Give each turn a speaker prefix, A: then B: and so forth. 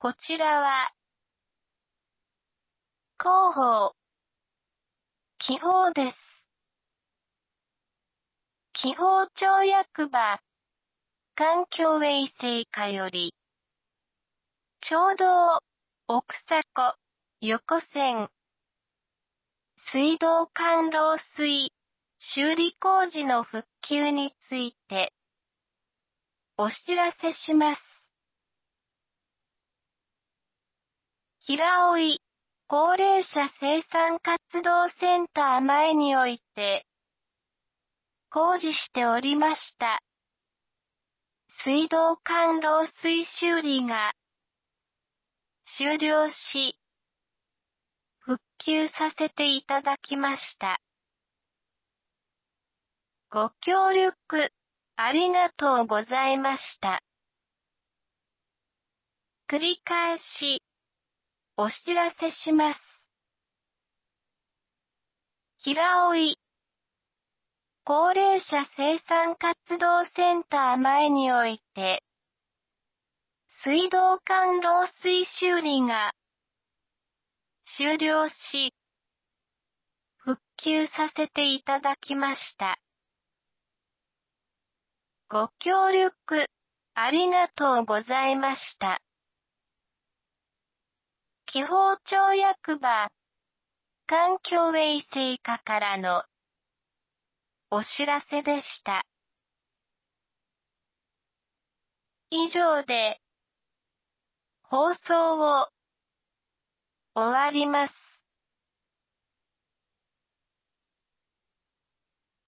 A: こちらは、広報、記法です。記法庁役場、環境衛生課より、町道、奥迫、横線、水道管漏水、修理工事の復旧について、お知らせします。平追い、高齢者生産活動センター前において、工事しておりました。水道管漏水修理が終了し、復旧させていただきました。ご協力、ありがとうございました。繰り返し、お知らせします。平追い、高齢者生産活動センター前において、水道管漏水修理が終了し、復旧させていただきました。ご協力、ありがとうございました。記法庁役場、環境衛生課からのお知らせでした。以上で、放送を終わります。